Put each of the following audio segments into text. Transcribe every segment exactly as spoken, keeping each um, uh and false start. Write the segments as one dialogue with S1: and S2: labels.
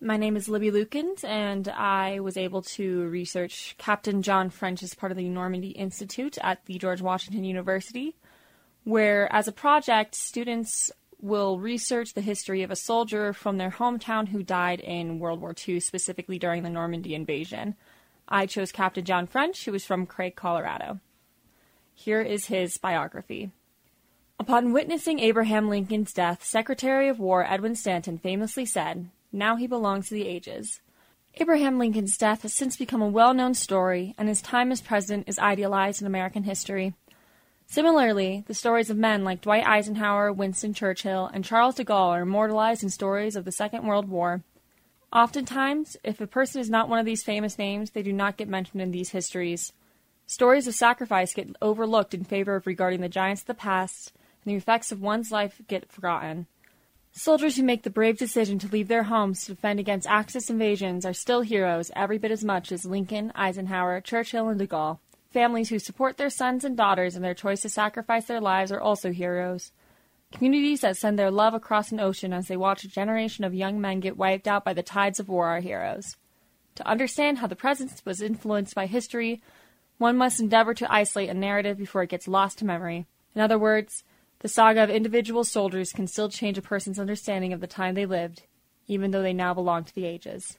S1: My name is Libby Lukens, and I was able to research Captain John French as part of the Normandy Institute at the George Washington University, where, as a project, students will research the history of a soldier from their hometown who died in World War Two, specifically during the Normandy invasion. I chose Captain John French, who was from Craig, Colorado. Here is his biography. Upon witnessing Abraham Lincoln's death, Secretary of War Edwin Stanton famously said, "Now he belongs to the ages." Abraham Lincoln's death has since become a well-known story, and his time as president is idealized in American history. Similarly, the stories of men like Dwight Eisenhower, Winston Churchill, and Charles de Gaulle are immortalized in stories of the Second World War. Oftentimes, if a person is not one of these famous names, they do not get mentioned in these histories. Stories of sacrifice get overlooked in favor of regarding the giants of the past, and the effects of one's life get forgotten. Soldiers who make the brave decision to leave their homes to defend against Axis invasions are still heroes every bit as much as Lincoln, Eisenhower, Churchill, and de Gaulle. Families who support their sons and daughters in their choice to sacrifice their lives are also heroes. Communities that send their love across an ocean as they watch a generation of young men get wiped out by the tides of war are heroes. To understand how the present was influenced by history, one must endeavor to isolate a narrative before it gets lost to memory. In other words, the saga of individual soldiers can still change a person's understanding of the time they lived, even though they now belong to the ages.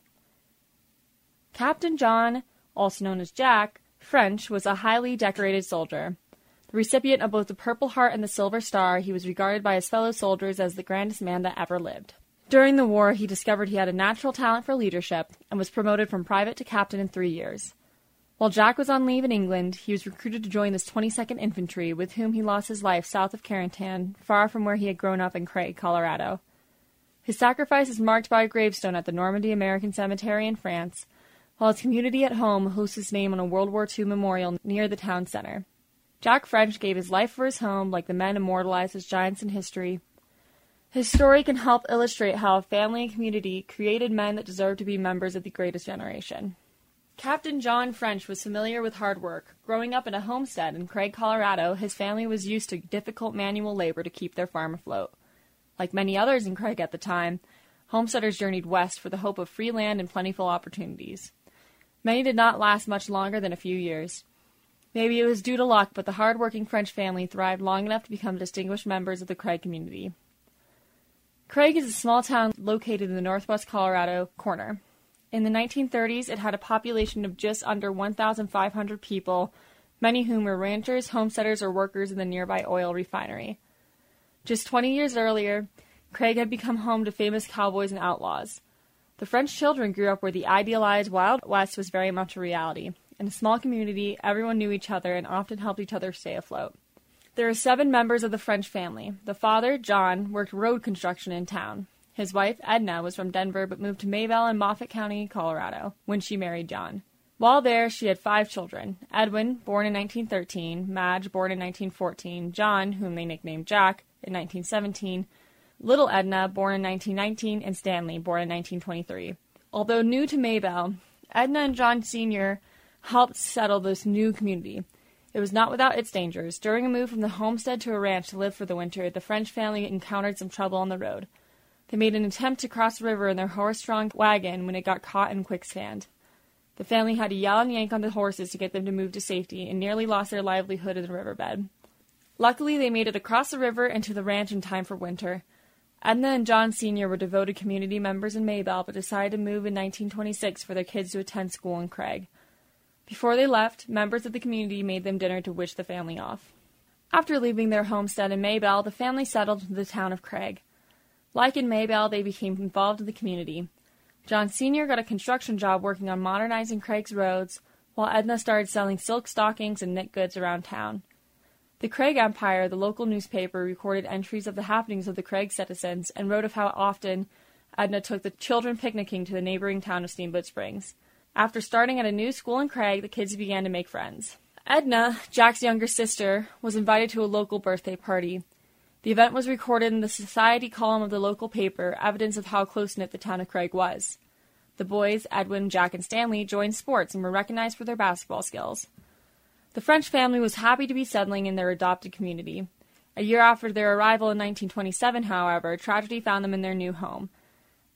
S1: Captain John, also known as Jack, French, was a highly decorated soldier. The recipient of both the Purple Heart and the Silver Star, he was regarded by his fellow soldiers as the grandest man that ever lived. During the war, he discovered he had a natural talent for leadership and was promoted from private to captain in three years. While Jack was on leave in England, he was recruited to join the twenty-second Infantry, with whom he lost his life south of Carentan, far from where he had grown up in Craig, Colorado. His sacrifice is marked by a gravestone at the Normandy American Cemetery in France, while his community at home hosts his name on a World War Two memorial near the town center. Jack French gave his life for his home, like the men immortalized as giants in history. His story can help illustrate how a family and community created men that deserve to be members of the greatest generation. Captain John French was familiar with hard work. Growing up in a homestead in Craig, Colorado, his family was used to difficult manual labor to keep their farm afloat. Like many others in Craig at the time, homesteaders journeyed west for the hope of free land and plentiful opportunities. Many did not last much longer than a few years. Maybe it was due to luck, but the hard-working French family thrived long enough to become distinguished members of the Craig community. Craig is a small town located in the northwest Colorado corner. In the nineteen thirties, it had a population of just under one thousand five hundred people, many whom were ranchers, homesteaders, or workers in the nearby oil refinery. Just twenty years earlier, Craig had become home to famous cowboys and outlaws. The French children grew up where the idealized Wild West was very much a reality. In a small community, everyone knew each other and often helped each other stay afloat. There are seven members of the French family. The father, John, worked road construction in town. His wife, Edna, was from Denver but moved to Maybelle in Moffat County, Colorado, when she married John. While there, she had five children: Edwin, born in nineteen thirteen, Madge, born in nineteen fourteen, John, whom they nicknamed Jack, in nineteen seventeen, Little Edna, born in nineteen nineteen, and Stanley, born in nineteen twenty-three. Although new to Maybelle, Edna and John Senior helped settle this new community. It was not without its dangers. During a move from the homestead to a ranch to live for the winter, the French family encountered some trouble on the road. They made an attempt to cross the river in their horse-drawn wagon when it got caught in quicksand. The family had to yell and yank on the horses to get them to move to safety and nearly lost their livelihood in the riverbed. Luckily, they made it across the river and to the ranch in time for winter. Edna and John Senior were devoted community members in Maybelle, but decided to move in nineteen twenty-six for their kids to attend school in Craig. Before they left, members of the community made them dinner to wish the family off. After leaving their homestead in Maybelle, the family settled into the town of Craig. Like in Maybelle, they became involved in the community. John Senior got a construction job working on modernizing Craig's roads, while Edna started selling silk stockings and knit goods around town. The Craig Empire, the local newspaper, recorded entries of the happenings of the Craig citizens and wrote of how often Edna took the children picnicking to the neighboring town of Steamboat Springs. After starting at a new school in Craig, the kids began to make friends. Edna, Jack's younger sister, was invited to a local birthday party. The event was recorded in the society column of the local paper, evidence of how close-knit the town of Craig was. The boys, Edwin, Jack, and Stanley, joined sports and were recognized for their basketball skills. The French family was happy to be settling in their adopted community. A year after their arrival in nineteen twenty-seven, however, tragedy found them in their new home.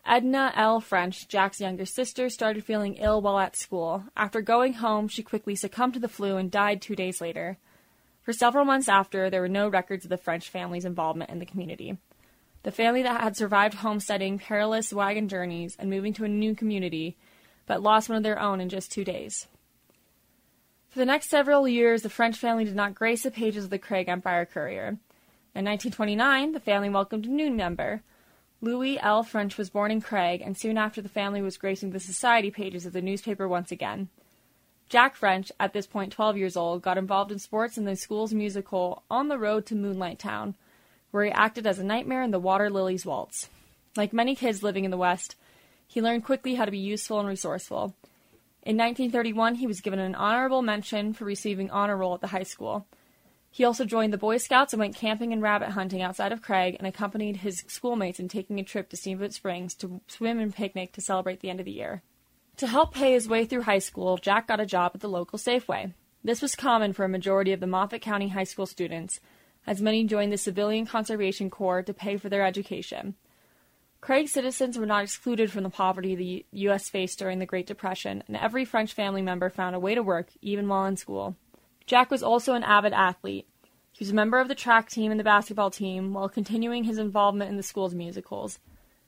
S1: Edna L. French, Jack's younger sister, started feeling ill while at school. After going home, she quickly succumbed to the flu and died two days later. For several months after, there were no records of the French family's involvement in the community. The family that had survived homesteading, perilous wagon journeys, and moving to a new community, but lost one of their own in just two days. For the next several years, the French family did not grace the pages of the Craig Empire Courier. In nineteen twenty-nine, the family welcomed a new member. Louis L. French was born in Craig, and soon after the family was gracing the society pages of the newspaper once again. Jack French, at this point twelve years old, got involved in sports in the school's musical On the Road to Moonlight Town, where he acted as a nightmare in the Water Lilies Waltz. Like many kids living in the West, he learned quickly how to be useful and resourceful. In nineteen thirty-one, he was given an honorable mention for receiving honor roll at the high school. He also joined the Boy Scouts and went camping and rabbit hunting outside of Craig and accompanied his schoolmates in taking a trip to Steamboat Springs to swim and picnic to celebrate the end of the year. To help pay his way through high school, Jack got a job at the local Safeway. This was common for a majority of the Moffat County high school students, as many joined the Civilian Conservation Corps to pay for their education. Craig citizens were not excluded from the poverty the U S faced during the Great Depression, and every French family member found a way to work, even while in school. Jack was also an avid athlete. He was a member of the track team and the basketball team, while continuing his involvement in the school's musicals.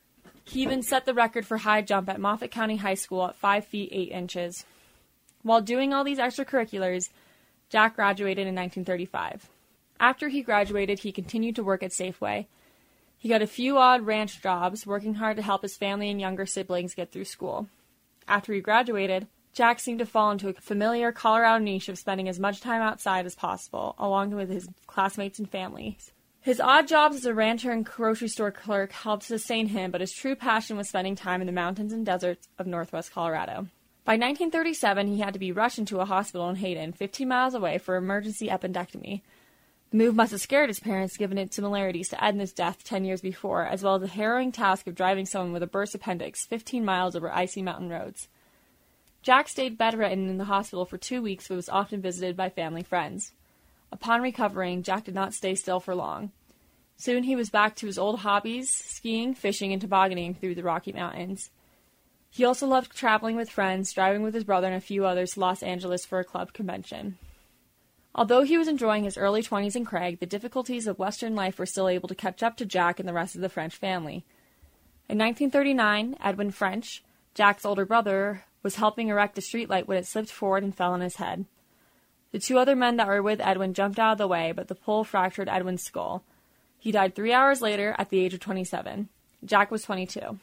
S1: He even set the record for high jump at Moffat County High School at five feet eight inches. While doing all these extracurriculars, Jack graduated in nineteen thirty-five. After he graduated, he continued to work at Safeway. He got a few odd ranch jobs, working hard to help his family and younger siblings get through school. After he graduated, Jack seemed to fall into a familiar Colorado niche of spending as much time outside as possible, along with his classmates and families. His odd jobs as a rancher and grocery store clerk helped sustain him, but his true passion was spending time in the mountains and deserts of northwest Colorado. By nineteen thirty-seven, he had to be rushed into a hospital in Hayden, fifteen miles away, for emergency appendectomy. The move must have scared his parents, given its similarities to Edna's death ten years before, as well as the harrowing task of driving someone with a burst appendix fifteen miles over icy mountain roads. Jack stayed bedridden in the hospital for two weeks but was often visited by family friends. Upon recovering, Jack did not stay still for long. Soon he was back to his old hobbies, skiing, fishing, and tobogganing through the Rocky Mountains. He also loved traveling with friends, driving with his brother and a few others to Los Angeles for a club convention. Although he was enjoying his early twenties in Craig, the difficulties of Western life were still able to catch up to Jack and the rest of the French family. In nineteen thirty-nine, Edwin French, Jack's older brother, was helping erect a streetlight when it slipped forward and fell on his head. The two other men that were with Edwin jumped out of the way, but the pole fractured Edwin's skull. He died three hours later at the age of twenty-seven. Jack was twenty-two.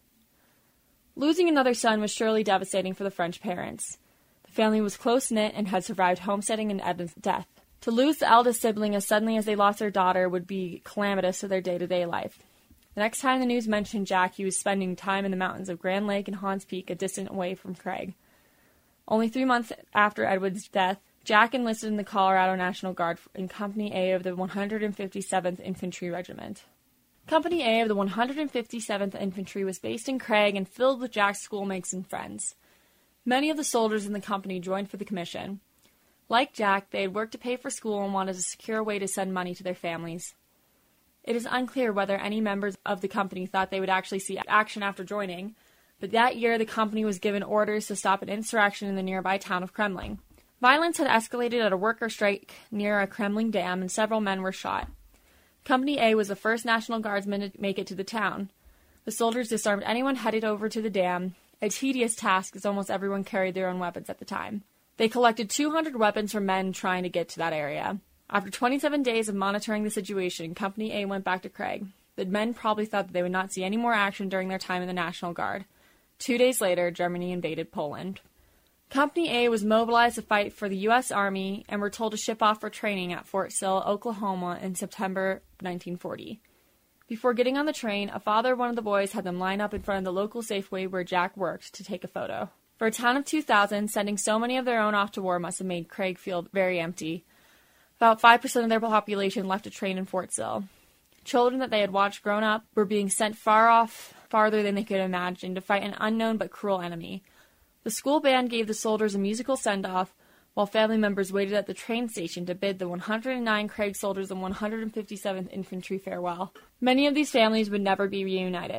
S1: Losing another son was surely devastating for the French parents. The family was close-knit and had survived homesteading and Edwin's death. To lose the eldest sibling as suddenly as they lost their daughter would be calamitous to their day-to-day life. The next time the news mentioned Jack, he was spending time in the mountains of Grand Lake and Hans Peak, a distance away from Craig. Only three months after Edwin's death, Jack enlisted in the Colorado National Guard in Company A of the one hundred fifty-seventh Infantry Regiment. Company A of the one hundred fifty-seventh Infantry was based in Craig and filled with Jack's schoolmates and friends. Many of the soldiers in the company joined for the commission. Like Jack, they had worked to pay for school and wanted a secure way to send money to their families. It is unclear whether any members of the company thought they would actually see action after joining, but that year the company was given orders to stop an insurrection in the nearby town of Kremling. Violence had escalated at a worker strike near a Kremling dam, and several men were shot. Company A was the first National Guardsmen to make it to the town. The soldiers disarmed anyone headed over to the dam, a tedious task as almost everyone carried their own weapons at the time. They collected two hundred weapons from men trying to get to that area. After twenty-seven days of monitoring the situation, Company A went back to Craig. The men probably thought that they would not see any more action during their time in the National Guard. Two days later, Germany invaded Poland. Company A was mobilized to fight for the U S Army and were told to ship off for training at Fort Sill, Oklahoma in September nineteen forty. Before getting on the train, a father of one of the boys had them line up in front of the local Safeway where Jack worked to take a photo. For a town of two thousand, sending so many of their own off to war must have made Craig feel very empty. About five percent of their population left to train in Fort Sill. Children that they had watched grown up were being sent far off, farther than they could imagine, to fight an unknown but cruel enemy. The school band gave the soldiers a musical send-off, while family members waited at the train station to bid the one hundred nine Craig soldiers and one hundred fifty-seventh Infantry farewell. Many of these families would never be reunited.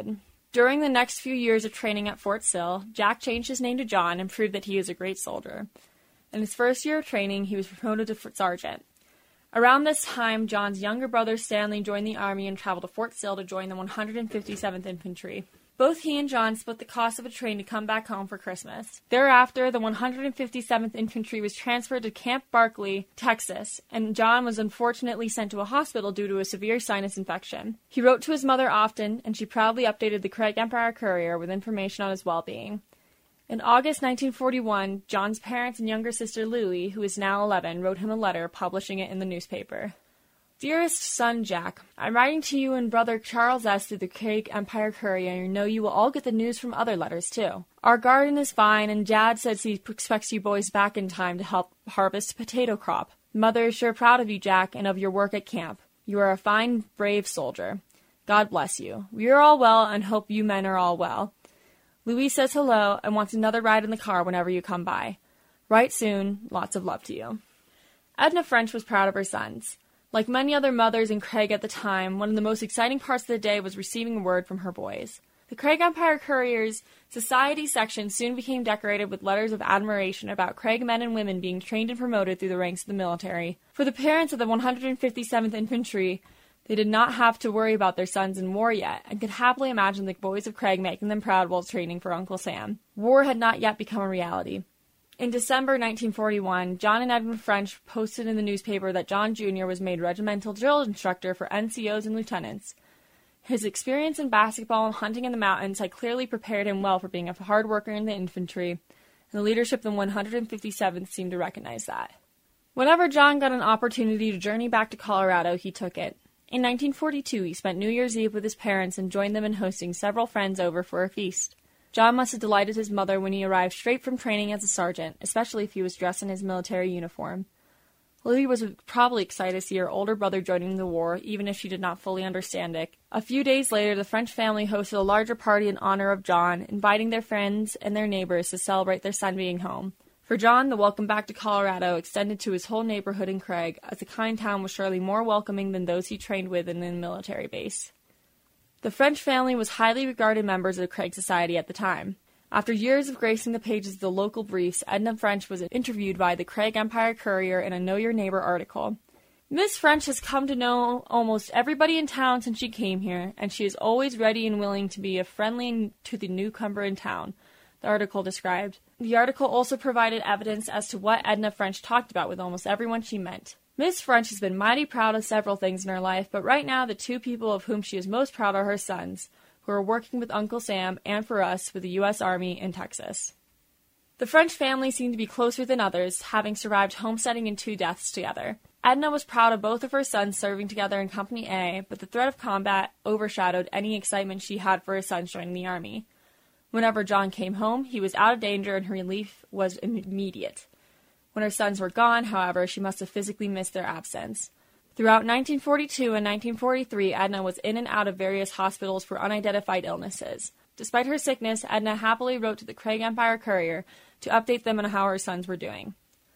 S1: During the next few years of training at Fort Sill, Jack changed his name to John and proved that he is a great soldier. In his first year of training, he was promoted to sergeant. Around this time, John's younger brother Stanley joined the Army and traveled to Fort Sill to join the one hundred fifty-seventh Infantry. Both he and John split the cost of a train to come back home for Christmas. Thereafter, the one hundred fifty-seventh Infantry was transferred to Camp Barkley, Texas, and John was unfortunately sent to a hospital due to a severe sinus infection. He wrote to his mother often, and she proudly updated the Craig Empire Courier with information on his well-being. In August nineteen forty-one, John's parents and younger sister Louie, who is now eleven, wrote him a letter, publishing it in the newspaper. Dearest son Jack, I'm writing to you and brother Charles S. through the Craig Empire Courier, and you know you will all get the news from other letters, too. Our garden is fine, and Dad says he expects you boys back in time to help harvest a potato crop. Mother is sure proud of you, Jack, and of your work at camp. You are a fine, brave soldier. God bless you. We are all well, and hope you men are all well. Louis says hello, and wants another ride in the car whenever you come by. Write soon. Lots of love to you. Edna French was proud of her sons. Like many other mothers in Craig at the time, one of the most exciting parts of the day was receiving word from her boys. The Craig Empire Courier's Society section soon became decorated with letters of admiration about Craig men and women being trained and promoted through the ranks of the military. For the parents of the one hundred fifty-seventh Infantry, they did not have to worry about their sons in war yet, and could happily imagine the boys of Craig making them proud while training for Uncle Sam. War had not yet become a reality. In December nineteen forty-one, John and Edwin French posted in the newspaper that John Junior was made regimental drill instructor for N C Os and lieutenants. His experience in basketball and hunting in the mountains had clearly prepared him well for being a hard worker in the infantry, and the leadership of the one hundred fifty-seventh seemed to recognize that. Whenever John got an opportunity to journey back to Colorado, he took it. In nineteen forty-two, he spent New Year's Eve with his parents and joined them in hosting several friends over for a feast. John must have delighted his mother when he arrived straight from training as a sergeant, especially if he was dressed in his military uniform. Louie was probably excited to see her older brother joining the war, even if she did not fully understand it. A few days later, the French family hosted a larger party in honor of John, inviting their friends and their neighbors to celebrate their son being home. For John, the welcome back to Colorado extended to his whole neighborhood in Craig, as the kind town was surely more welcoming than those he trained with in the military base. The French family was highly regarded members of the Craig Society at the time. After years of gracing the pages of the local briefs, Edna French was interviewed by the Craig Empire Courier in a Know Your Neighbor article. Miss French has come to know almost everybody in town since she came here, and she is always ready and willing to be a friendly to the newcomer in town, the article described. The article also provided evidence as to what Edna French talked about with almost everyone she met. Miss French has been mighty proud of several things in her life, but right now the two people of whom she is most proud are her sons, who are working with Uncle Sam and for us with the U S Army in Texas. The French family seemed to be closer than others, having survived homesteading and two deaths together. Edna was proud of both of her sons serving together in Company A, but the threat of combat overshadowed any excitement she had for her sons joining the Army. Whenever John came home, he was out of danger and her relief was immediate. When her sons were gone, however, she must have physically missed their absence. Throughout nineteen forty-two and nineteen forty-three, Edna was in and out of various hospitals for unidentified illnesses. Despite her sickness, Edna happily wrote to the Craig Empire Courier to update them on how her sons were doing.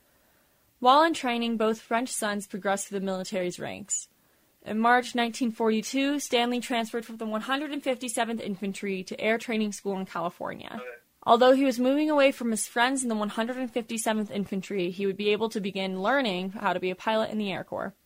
S1: While in training, both French sons progressed through the military's ranks. In March nineteen forty-two, Stanley transferred from the one hundred fifty-seventh Infantry to Air Training School in California. Although he was moving away from his friends in the one hundred fifty-seventh Infantry, he would be able to begin learning how to be a pilot in the Air Corps.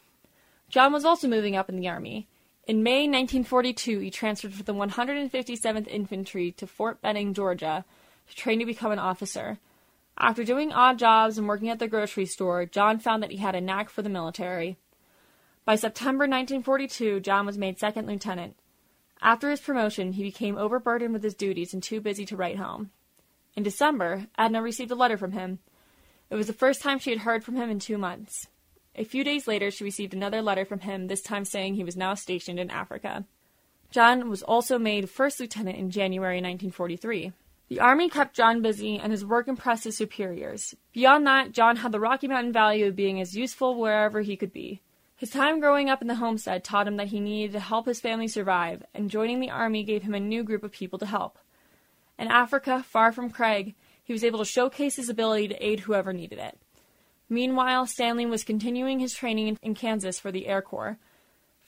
S1: John was also moving up in the Army. In May nineteen forty-two, he transferred from the one hundred fifty-seventh Infantry to Fort Benning, Georgia, to train to become an officer. After doing odd jobs and working at the grocery store, John found that he had a knack for the military. By September nineteen forty-two, John was made second lieutenant. After his promotion, he became overburdened with his duties and too busy to write home. In December, Edna received a letter from him. It was the first time she had heard from him in two months. A few days later, she received another letter from him, this time saying he was now stationed in Africa. John was also made first lieutenant in January nineteen forty-three. The Army kept John busy, and his work impressed his superiors. Beyond that, John had the Rocky Mountain value of being as useful wherever he could be. His time growing up in the homestead taught him that he needed to help his family survive, and joining the Army gave him a new group of people to help. In Africa, far from Craig, he was able to showcase his ability to aid whoever needed it. Meanwhile, Stanley was continuing his training in Kansas for the Air Corps.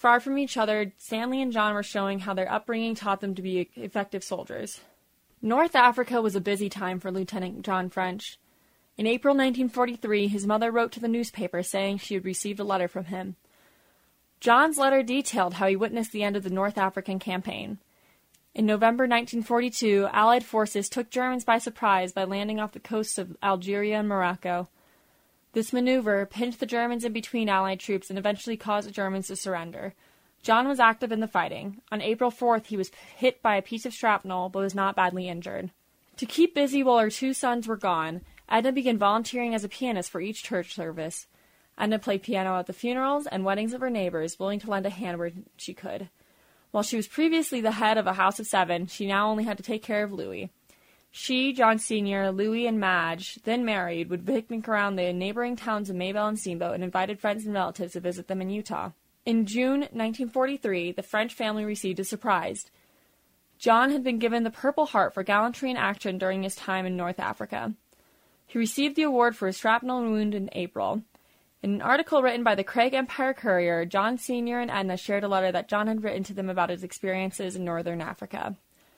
S1: Far from each other, Stanley and John were showing how their upbringing taught them to be effective soldiers. North Africa was a busy time for Lieutenant John French. In April nineteen forty-three, his mother wrote to the newspaper saying she had received a letter from him. John's letter detailed how he witnessed the end of the North African campaign. In November nineteen forty-two, Allied forces took Germans by surprise by landing off the coasts of Algeria and Morocco. This maneuver pinned the Germans in between Allied troops and eventually caused the Germans to surrender. John was active in the fighting. On April fourth, he was hit by a piece of shrapnel, but was not badly injured. To keep busy while her two sons were gone, Edna began volunteering as a pianist for each church service. Edna played piano at the funerals and weddings of her neighbors, willing to lend a hand where she could. While she was previously the head of a house of seven, she now only had to take care of Louis. She, John Senior, Louis, and Madge, then married, would picnic around the neighboring towns of Maybelle and Steamboat and invited friends and relatives to visit them in Utah. In June nineteen forty-three, the French family received a surprise. John had been given the Purple Heart for gallantry in action during his time in North Africa. He received the award for his shrapnel wound in April. In an article written by the Craig Empire Courier, John Senior and Edna shared a letter that John had written to them about his experiences in northern Africa.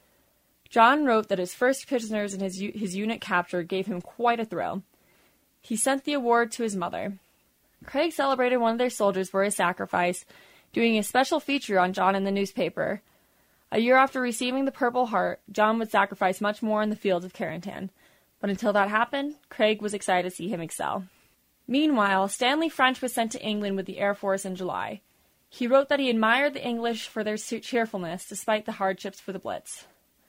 S1: John wrote that his first prisoners and his, his unit captured gave him quite a thrill. He sent the award to his mother. Craig celebrated one of their soldiers for his sacrifice, doing a special feature on John in the newspaper. A year after receiving the Purple Heart, John would sacrifice much more in the fields of Carentan. But until that happened, Craig was excited to see him excel. Meanwhile, Stanley French was sent to England with the Air Force in July. He wrote that he admired the English for their cheerfulness despite the hardships for the Blitz.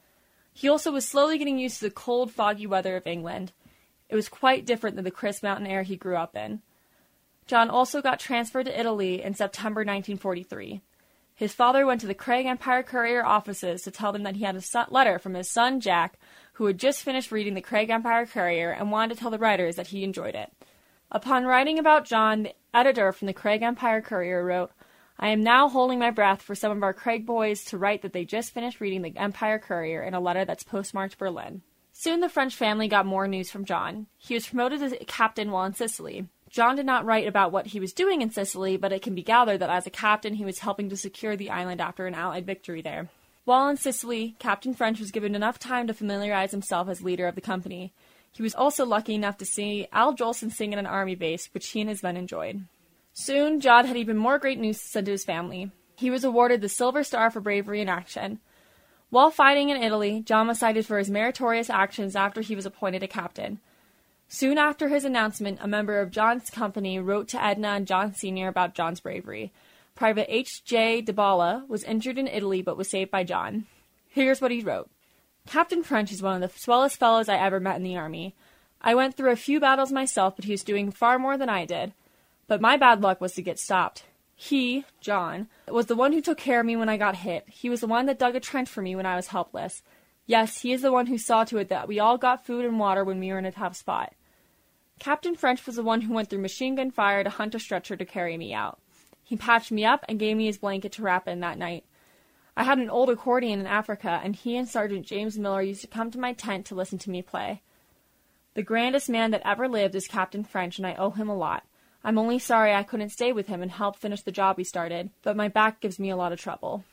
S1: He also was slowly getting used to the cold, foggy weather of England. It was quite different than the crisp mountain air he grew up in. John also got transferred to Italy in September nineteen forty-three. His father went to the Craig Empire Courier offices to tell them that he had a letter from his son Jack, who had just finished reading the Craig Empire Courier and wanted to tell the writers that he enjoyed it. Upon writing about John, the editor from the Craig Empire Courier wrote, "I am now holding my breath for some of our Craig boys to write that they just finished reading the Empire Courier in a letter that's postmarked Berlin." Soon the French family got more news from John. He was promoted as a captain while in Sicily. John did not write about what he was doing in Sicily, but it can be gathered that as a captain he was helping to secure the island after an Allied victory there. While in Sicily, Captain French was given enough time to familiarize himself as leader of the company. He was also lucky enough to see Al Jolson sing at an army base, which he and his men enjoyed. Soon, John had even more great news to send to his family. He was awarded the Silver Star for bravery in action. While fighting in Italy, John was cited for his meritorious actions after he was appointed a captain. Soon after his announcement, a member of John's company wrote to Edna and John Senior about John's bravery. Private H J DeBalla was injured in Italy but was saved by John. Here's what he wrote. "Captain French is one of the swellest fellows I ever met in the army. I went through a few battles myself, but he was doing far more than I did. But my bad luck was to get stopped. He, John, was the one who took care of me when I got hit. He was the one that dug a trench for me when I was helpless. Yes, he is the one who saw to it that we all got food and water when we were in a tough spot. Captain French was the one who went through machine gun fire to hunt a stretcher to carry me out. He patched me up and gave me his blanket to wrap in that night. I had an old accordion in Africa, and he and Sergeant James Miller used to come to my tent to listen to me play. The grandest man that ever lived is Captain French, and I owe him a lot. I'm only sorry I couldn't stay with him and help finish the job he started, but my back gives me a lot of trouble."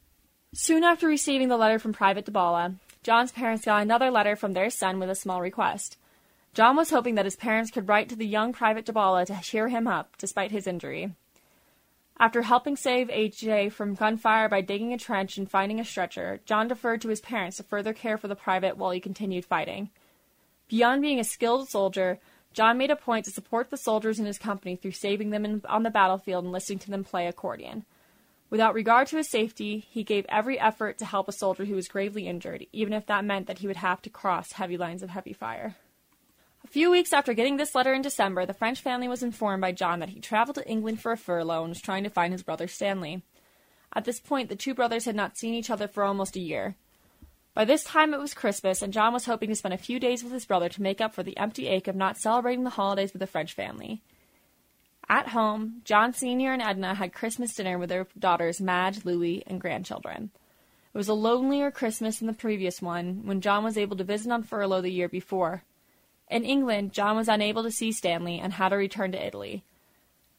S1: Soon after receiving the letter from Private DeBalla, John's parents got another letter from their son with a small request. John was hoping that his parents could write to the young Private DeBalla to cheer him up, despite his injury. After helping save H J from gunfire by digging a trench and finding a stretcher, John deferred to his parents to further care for the private while he continued fighting. Beyond being a skilled soldier, John made a point to support the soldiers in his company through saving them in, on the battlefield and listening to them play accordion. Without regard to his safety, he gave every effort to help a soldier who was gravely injured, even if that meant that he would have to cross heavy lines of heavy fire. A few weeks after getting this letter in December, the French family was informed by John that he traveled to England for a furlough and was trying to find his brother Stanley. At this point, the two brothers had not seen each other for almost a year. By this time it was Christmas, and John was hoping to spend a few days with his brother to make up for the empty ache of not celebrating the holidays with the French family. At home, John Senior and Edna had Christmas dinner with their daughters Madge, Louie, and grandchildren. It was a lonelier Christmas than the previous one, when John was able to visit on furlough the year before. In England, John was unable to see Stanley and had to return to Italy.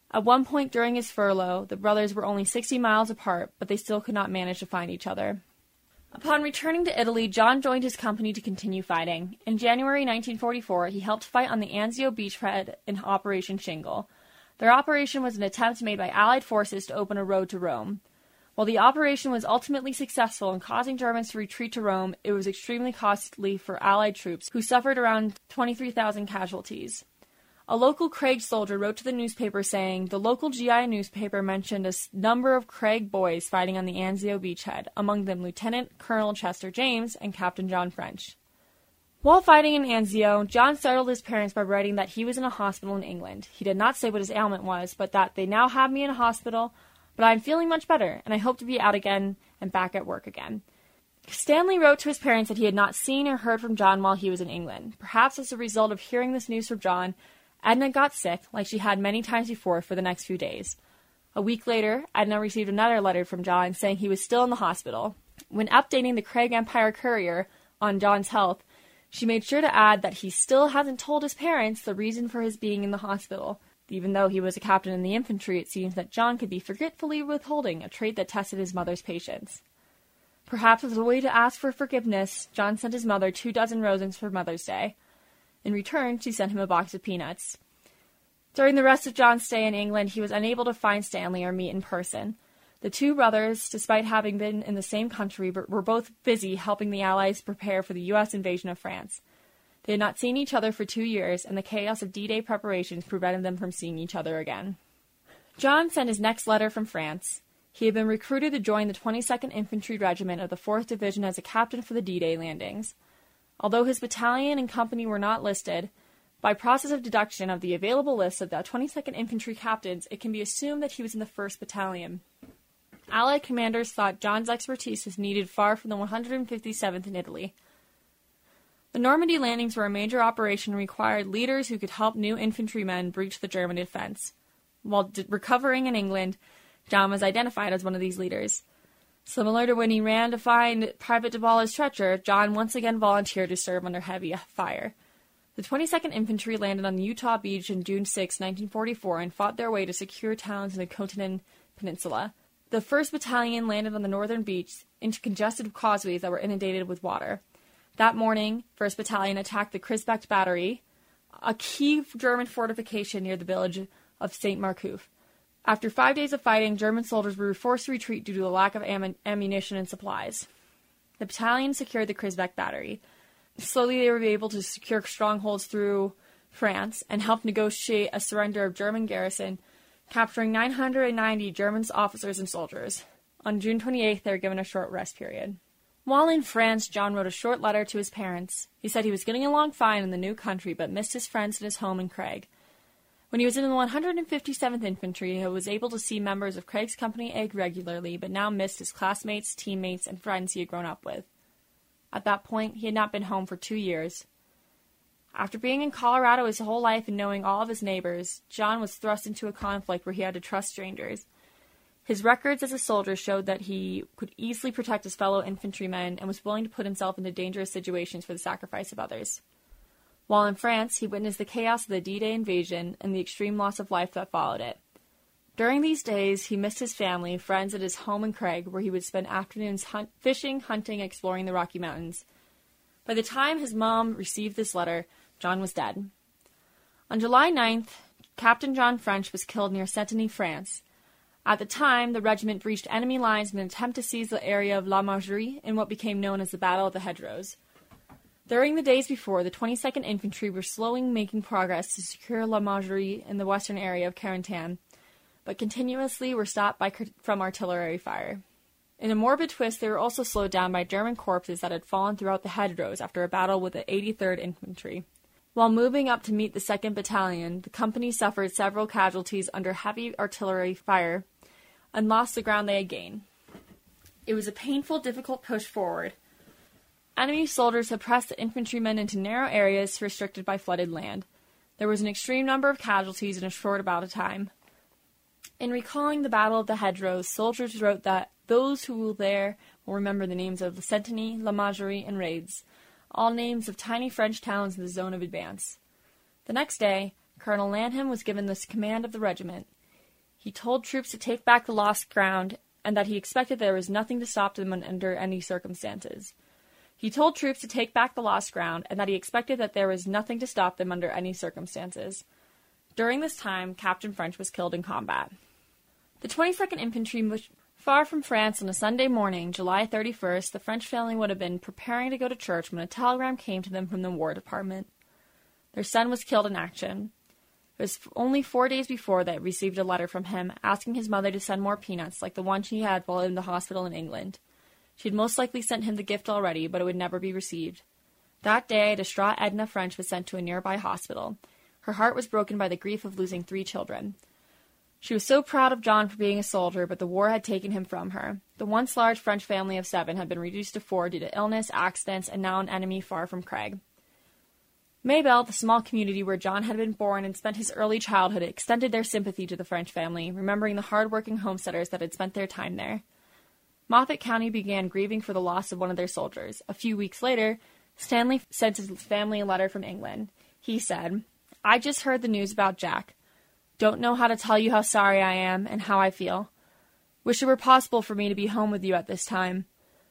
S1: At one point during his furlough, the brothers were only sixty miles apart, but they still could not manage to find each other. Upon returning to Italy, John joined his company to continue fighting. In January nineteen forty-four, he helped fight on the Anzio beachhead in Operation Shingle. Their operation was an attempt made by Allied forces to open a road to Rome. While the operation was ultimately successful in causing Germans to retreat to Rome, it was extremely costly for Allied troops, who suffered around twenty-three thousand casualties. A local Craig soldier wrote to the newspaper saying, "The local G I newspaper mentioned a number of Craig boys fighting on the Anzio beachhead, among them Lieutenant Colonel Chester James and Captain John French." While fighting in Anzio, John startled his parents by writing that he was in a hospital in England. He did not say what his ailment was, but that they now have me in a hospital, but I'm feeling much better, and I hope to be out again and back at work again. Stanley wrote to his parents that he had not seen or heard from John while he was in England. Perhaps as a result of hearing this news from John, Edna got sick, like she had many times before, for the next few days. A week later, Edna received another letter from John saying he was still in the hospital. When updating the Craig Empire Courier on John's health, she made sure to add that he still hasn't told his parents the reason for his being in the hospital. Even though he was a captain in the infantry, it seems that John could be forgetfully withholding, a trait that tested his mother's patience. Perhaps as a way to ask for forgiveness, John sent his mother two dozen roses for Mother's Day. In return, she sent him a box of peanuts. During the rest of John's stay in England, he was unable to find Stanley or meet in person. The two brothers, despite having been in the same country, were both busy helping the Allies prepare for the U S invasion of France. They had not seen each other for two years, and the chaos of D-Day preparations prevented them from seeing each other again. John sent his next letter from France. He had been recruited to join the twenty-second Infantry Regiment of the fourth Division as a captain for the D-Day landings. Although his battalion and company were not listed, by process of deduction of the available list of the twenty-second Infantry captains, it can be assumed that he was in the first Battalion. Allied commanders thought John's expertise was needed far from the one hundred fifty-seventh in Italy. The Normandy landings were a major operation and required leaders who could help new infantrymen breach the German defense. While d- recovering in England, John was identified as one of these leaders. Similar to when he ran to find Private Dabala's treasure, John once again volunteered to serve under heavy fire. The twenty-second Infantry landed on the Utah Beach on June sixth, nineteen forty-four, and fought their way to secure towns in the Khotan Peninsula. The first Battalion landed on the northern beach into congested causeways that were inundated with water. That morning, first Battalion attacked the Krisbeck Battery, a key German fortification near the village of Saint Marcouf. After five days of fighting, German soldiers were forced to retreat due to a lack of am- ammunition and supplies. The battalion secured the Krisbeck Battery. Slowly they were able to secure strongholds through France and helped negotiate a surrender of German garrison, capturing nine hundred ninety German officers and soldiers. On June twenty-eighth, they were given a short rest period. While in France, John wrote a short letter to his parents. He said he was getting along fine in the new country, but missed his friends and his home in Craig. When he was in the one hundred fifty-seventh Infantry, he was able to see members of Craig's Company A regularly, but now missed his classmates, teammates, and friends he had grown up with. At that point, he had not been home for two years. After being in Colorado his whole life and knowing all of his neighbors, John was thrust into a conflict where he had to trust strangers. His records as a soldier showed that he could easily protect his fellow infantrymen and was willing to put himself into dangerous situations for the sacrifice of others. While in France, he witnessed the chaos of the D-Day invasion and the extreme loss of life that followed it. During these days, he missed his family, friends at his home in Craig, where he would spend afternoons hunt, fishing, hunting, and exploring the Rocky Mountains. By the time his mom received this letter, John was dead. On July ninth, Captain John French was killed near Saint-Denis, France. At the time, the regiment breached enemy lines in an attempt to seize the area of La Margerie in what became known as the Battle of the Hedgerows. During the days before, the twenty-second Infantry were slowly making progress to secure La Margerie in the western area of Carentan, but continuously were stopped by from artillery fire. In a morbid twist, they were also slowed down by German corpses that had fallen throughout the hedgerows after a battle with the eighty-third Infantry. While moving up to meet the second Battalion, the company suffered several casualties under heavy artillery fire and lost the ground they had gained. It was a painful, difficult push forward. Enemy soldiers had pressed the infantrymen into narrow areas restricted by flooded land. There was an extreme number of casualties in a short amount of time. In recalling the Battle of the Hedgerows, soldiers wrote that those who were there will remember the names of Saint-Denis, La Margerie, and Raides, all names of tiny French towns in the zone of advance. The next day, Colonel Lanham was given the command of the regiment. He told troops to take back the lost ground and that he expected there was nothing to stop them under any circumstances. He told troops to take back the lost ground and that he expected that there was nothing to stop them under any circumstances. During this time, Captain French was killed in combat. The twenty-second Infantry was far from France on a Sunday morning, July thirty-first. The French family would have been preparing to go to church when a telegram came to them from the War Department. Their son was killed in action. It was only four days before they received a letter from him asking his mother to send more peanuts like the one she had while in the hospital in England. She had most likely sent him the gift already, but it would never be received. That day, distraught Edna French was sent to a nearby hospital. Her heart was broken by the grief of losing three children. She was so proud of John for being a soldier, but the war had taken him from her. The once large French family of seven had been reduced to four due to illness, accidents, and now an enemy far from Craig. Maybelle, the small community where John had been born and spent his early childhood, extended their sympathy to the French family, remembering the hard-working homesteaders that had spent their time there. Moffat County began grieving for the loss of one of their soldiers. A few weeks later, Stanley sent his family a letter from England. He said, "I just heard the news about Jack. Don't know how to tell you how sorry I am and how I feel. Wish it were possible for me to be home with you at this time.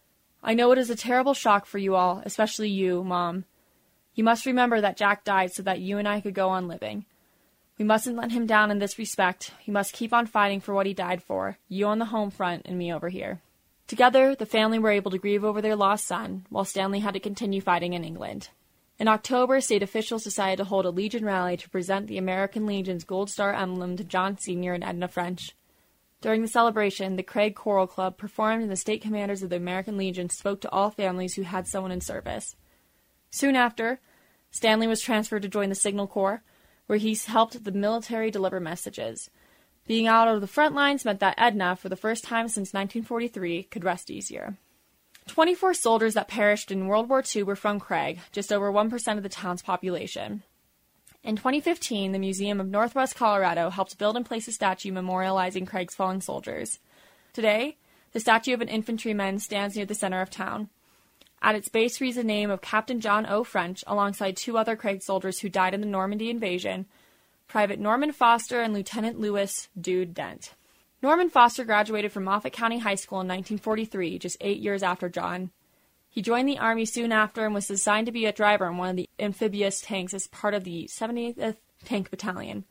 S1: I know it is a terrible shock for you all, especially you, Mom. You must remember that Jack died so that you and I could go on living. We mustn't let him down in this respect. He must keep on fighting for what he died for, you on the home front and me over here." Together, the family were able to grieve over their lost son, while Stanley had to continue fighting in England. In October, state officials decided to hold a Legion rally to present the American Legion's Gold Star emblem to John Senior and Edna French. During the celebration, the Craig Choral Club performed and the state commanders of the American Legion spoke to all families who had someone in service. Soon after, Stanley was transferred to join the Signal Corps, where he helped the military deliver messages. Being out of the front lines meant that Edna, for the first time since nineteen forty-three, could rest easier. twenty-four soldiers that perished in World War Two were from Craig, just over one percent of the town's population. In twenty fifteen, the Museum of Northwest Colorado helped build and place a statue memorializing Craig's fallen soldiers. Today, the statue of an infantryman stands near the center of town. At its base reads the name of Captain John O. French, alongside two other Craig soldiers who died in the Normandy invasion, Private Norman Foster and Lieutenant Louis Dude Dent. Norman Foster graduated from Moffat County High School in nineteen forty-three, just eight years after John. He joined the Army soon after and was assigned to be a driver on one of the amphibious tanks as part of the seventieth Tank Battalion.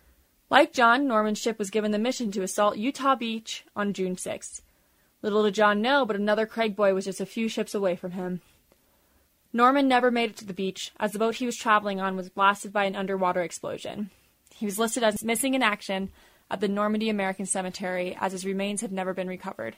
S1: Like John, Norman's ship was given the mission to assault Utah Beach on June sixth. Little did John know, but another Craig boy was just a few ships away from him. Norman never made it to the beach, as the boat he was traveling on was blasted by an underwater explosion. He was listed as missing in action at the Normandy American Cemetery, as his remains had never been recovered.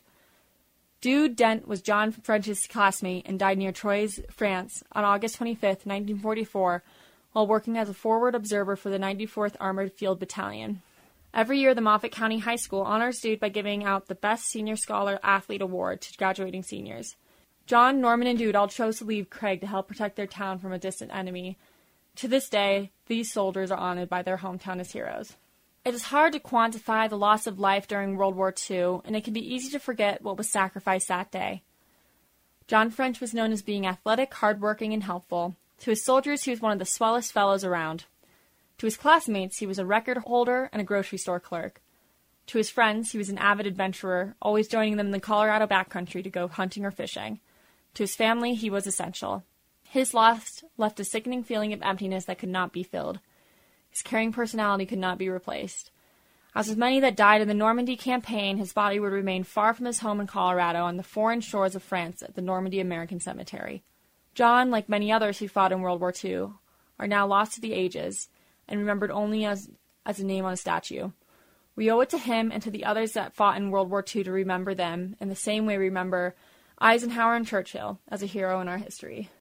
S1: Dude Dent was John French's classmate and died near Troyes, France, on August twenty-fifth, nineteen forty-four, while working as a forward observer for the ninety-fourth Armored Field Battalion. Every year, the Moffat County High School honors Dude by giving out the Best Senior Scholar Athlete Award to graduating seniors. John, Norman, and Dude all chose to leave Craig to help protect their town from a distant enemy. To this day, these soldiers are honored by their hometown as heroes. It is hard to quantify the loss of life during World War Two, and it can be easy to forget what was sacrificed that day. John French was known as being athletic, hardworking, and helpful. To his soldiers, he was one of the swellest fellows around. To his classmates, he was a record holder and a grocery store clerk. To his friends, he was an avid adventurer, always joining them in the Colorado backcountry to go hunting or fishing. To his family, he was essential. His loss left a sickening feeling of emptiness that could not be filled. His caring personality could not be replaced. As with many that died in the Normandy campaign, his body would remain far from his home in Colorado on the foreign shores of France at the Normandy American Cemetery. John, like many others who fought in World War Two, are now lost to the ages and remembered only as, as a name on a statue. We owe it to him and to the others that fought in World War Two to remember them in the same way we remember Eisenhower and Churchill as a hero in our history.